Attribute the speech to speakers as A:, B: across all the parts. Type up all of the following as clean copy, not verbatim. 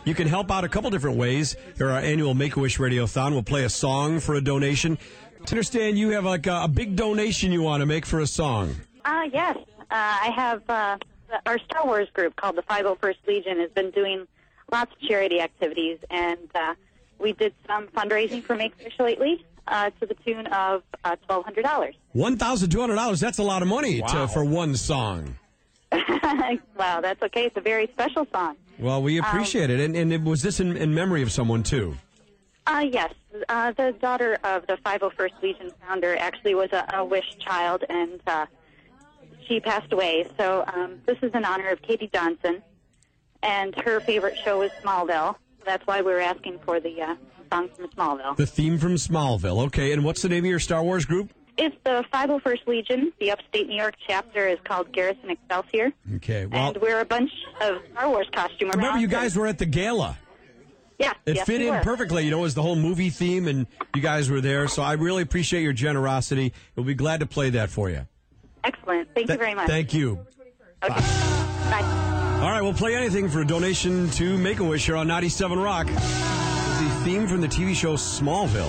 A: You can help out a couple different ways. Here, our annual Make-A-Wish Radiothon. We'll play a song for a donation. I understand you have like a big donation you want to make for a song.
B: Yes. I have our Star Wars group called the 501st Legion has been doing lots of charity activities, and we did some fundraising for Make-A-Wish lately to the tune of $1,200.
A: $1,200? That's a lot of money for one song.
B: Wow, that's okay. It's a very special song.
A: Well, we appreciate it. And was this in memory of someone, too?
B: Yes. The daughter of the 501st Legion founder actually was a Wish child, and she passed away. So this is in honor of Katie Johnson, and her favorite show is Smallville. That's why we were asking for the song from Smallville.
A: The theme from Smallville. Okay, and what's the name of your Star Wars group?
B: It's the 501st Legion. The upstate New York chapter is called Garrison Excelsior.
A: Okay, well...
B: And we're a bunch of Star Wars costume around.
A: Remember, you guys were at the gala.
B: Yeah,
A: it fit in perfectly. You know, it was the whole movie theme, and you guys were there. So I really appreciate your generosity. We'll be glad to play that for you.
B: Excellent. Thank you very much.
A: Thank you.
B: Okay. Bye.
A: All right, we'll play anything for a donation to Make-A-Wish here on 97 Rock. The theme from the TV show Smallville.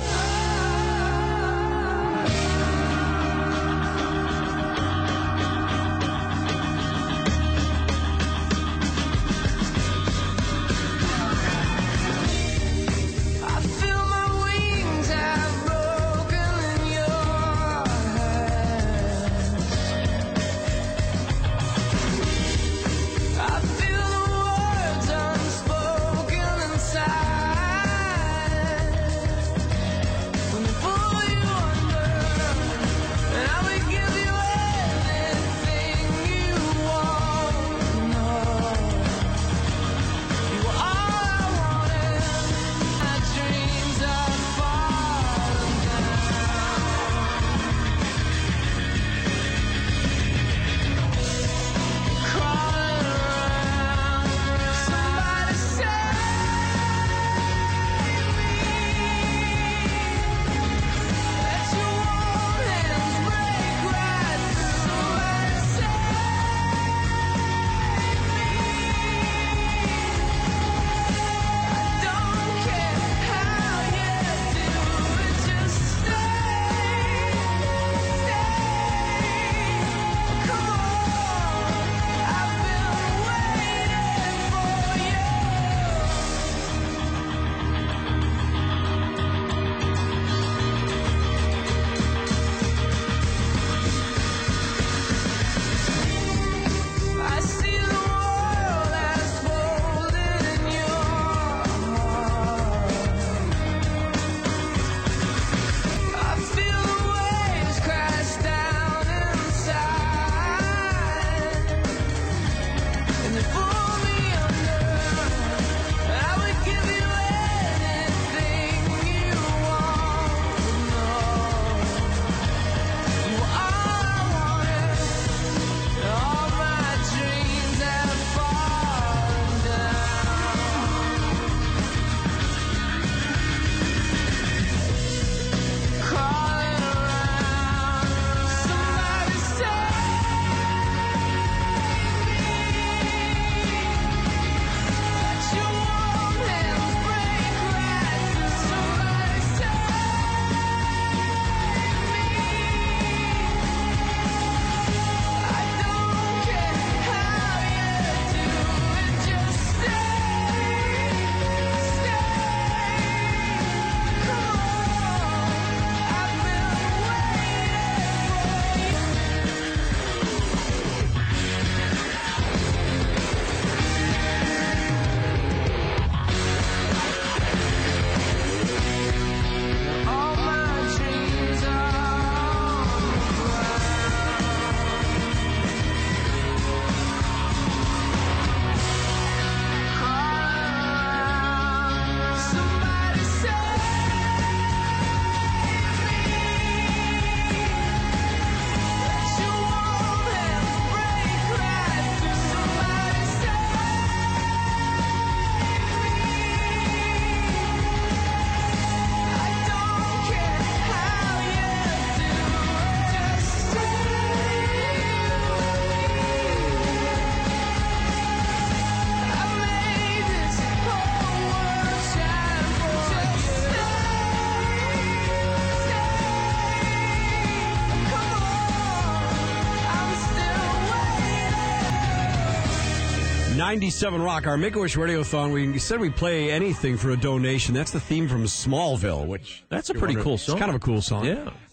A: 97 Rock, our Make-A-Wish Radiothon. We said we play anything for a donation. That's the theme from Smallville, which...
C: That's a pretty cool song.
A: It's kind of a cool song.
C: Yeah.